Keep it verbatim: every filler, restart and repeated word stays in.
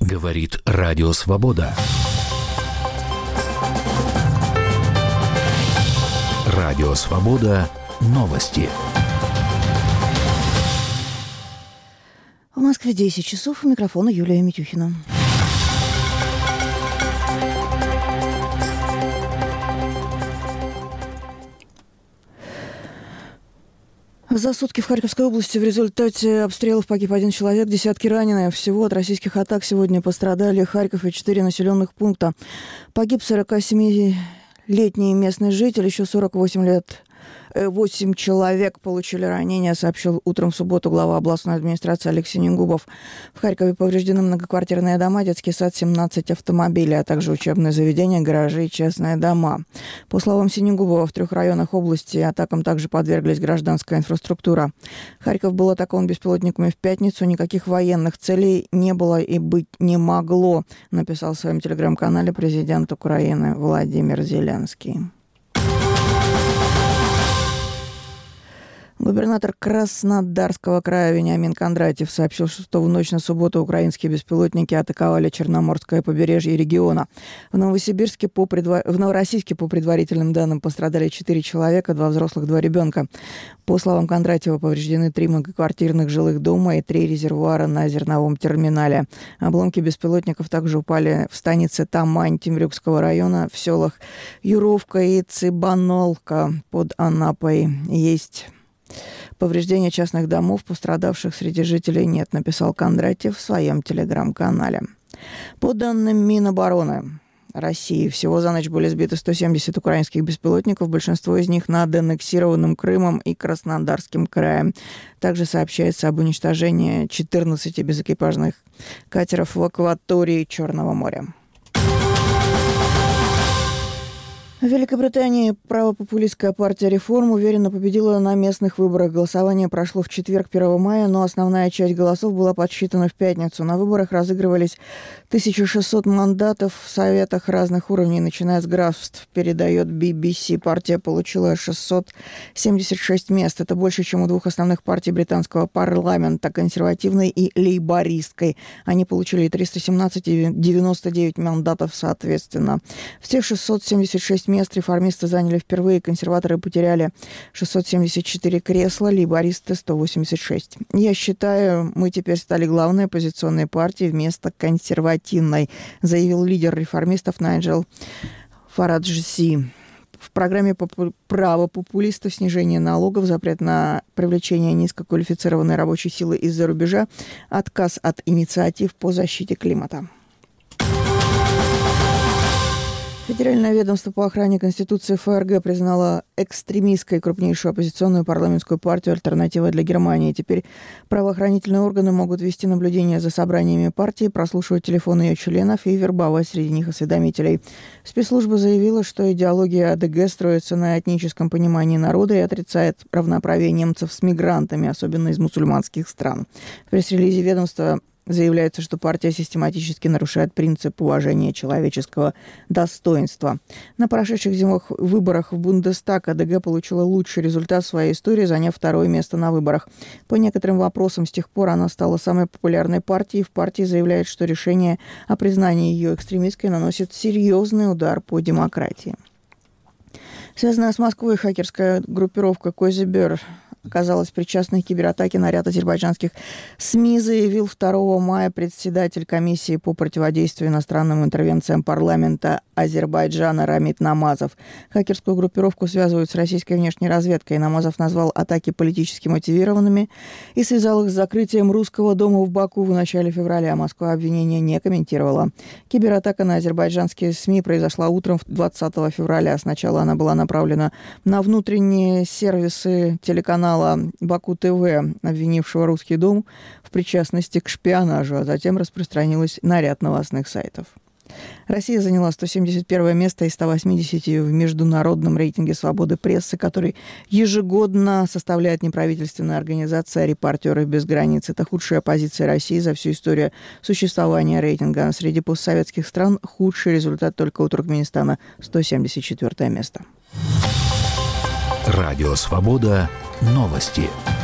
Говорит Радио Свобода. Радио Свобода. Новости. В Москве десять часов. У микрофона Юлия Митюхина. За сутки в Харьковской области в результате обстрелов погиб один человек, десятки ранены. Всего от российских атак сегодня пострадали Харьков и четыре населенных пункта. Погиб сорокасемилетний местный житель, еще сорок восемь лет. Восемь человек получили ранения, сообщил утром в субботу глава областной администрации Алексей Ненгубов. В Харькове повреждены многоквартирные дома, детский сад, семнадцать автомобилей, а также учебные заведения, гаражи и частные дома. По словам Синегубова, в трех районах области атакам также подверглись гражданская инфраструктура. Харьков был атакован беспилотниками в пятницу. Никаких военных целей не было и быть не могло, написал в своем телеграм-канале президент Украины Владимир Зеленский. Губернатор Краснодарского края Вениамин Кондратьев сообщил, что в ночь на субботу украинские беспилотники атаковали Черноморское побережье региона. В Новосибирске по предва... в Новороссийске, по предварительным данным, пострадали четыре человека, два взрослых, два ребенка. По словам Кондратьева, повреждены три многоквартирных жилых дома и три резервуара на зерновом терминале. Обломки беспилотников также упали в станице Тамань Темрюкского района, в селах Юровка и Цыбанолка под Анапой. Есть повреждения частных домов, пострадавших среди жителей нет, написал Кондратьев в своем телеграм-канале. По данным Минобороны России, всего за ночь были сбиты сто семьдесят украинских беспилотников, большинство из них над аннексированным Крымом и Краснодарским краем. Также сообщается об уничтожении четырнадцати безэкипажных катеров в акватории Черного моря. В Великобритании правопопулистская партия «Реформ» уверенно победила на местных выборах. Голосование прошло в четверг, первого мая, но основная часть голосов была подсчитана в пятницу. На выборах разыгрывались тысяча шестьсот мандатов в советах разных уровней, начиная с графств, передает би би си. Партия получила шестьсот семьдесят шесть мест. Это больше, чем у двух основных партий британского парламента, консервативной и лейбористской. Они получили триста семнадцать и девяносто девять мандатов соответственно. Всех шестьсот семьдесят шесть мест реформисты заняли впервые, консерваторы потеряли шестьсот семьдесят четыре кресла, лейбористы сто восемьдесят шесть. Я считаю, мы теперь стали главной оппозиционной партией вместо консервативной, заявил лидер реформистов Найджел Фараджи. В программе права популистов снижение налогов, запрет на привлечение низкоквалифицированной рабочей силы из-за рубежа, отказ от инициатив по защите климата. Федеральное ведомство по охране Конституции ФРГ признало экстремистской крупнейшую оппозиционную парламентскую партию «Альтернатива для Германии». Теперь правоохранительные органы могут вести наблюдение за собраниями партии, прослушивать телефоны ее членов и вербовать среди них осведомителей. Спецслужба заявила, что идеология АДГ строится на этническом понимании народа и отрицает равноправие немцев с мигрантами, особенно из мусульманских стран. В пресс-релизе ведомства заявляется, что партия систематически нарушает принцип уважения человеческого достоинства. На прошедших зимовых выборах в Бундестаг АДГ получила лучший результат в своей истории, заняв второе место на выборах. По некоторым вопросам с тех пор она стала самой популярной партией. В партии заявляют, что решение о признании ее экстремистской наносит серьезный удар по демократии. Связанная с Москвой хакерская группировка Козибер оказалась причастной к кибератаке на ряд азербайджанских СМИ, заявил второго мая председатель комиссии по противодействию иностранным интервенциям парламента Азербайджана Рамит Намазов. Хакерскую группировку связывают с российской внешней разведкой. Намазов назвал атаки политически мотивированными и связал их с закрытием русского дома в Баку в начале февраля. Москва обвинения не комментировала. Кибератака на азербайджанские СМИ произошла утром двадцатого февраля. Сначала она была направлена на внутренние сервисы телеканала Баку ТВ, обвинившего русский дом в причастности к шпионажу, а затем распространилась на ряд новостных сайтов. Россия заняла сто семьдесят первое место из ста восьмидесяти в международном рейтинге свободы прессы, который ежегодно составляет неправительственная организация «Репортеры без границ». Это худшая позиция России за всю историю существования рейтинга. Среди постсоветских стран худший результат только у Туркменистана – сто семьдесят четвёртое место. Радио «Свобода». Новости.